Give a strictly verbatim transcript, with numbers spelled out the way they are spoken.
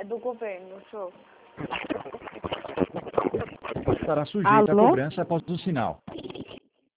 do governo, senhor. Estará sujeita à Alô? cobrança após o sinal.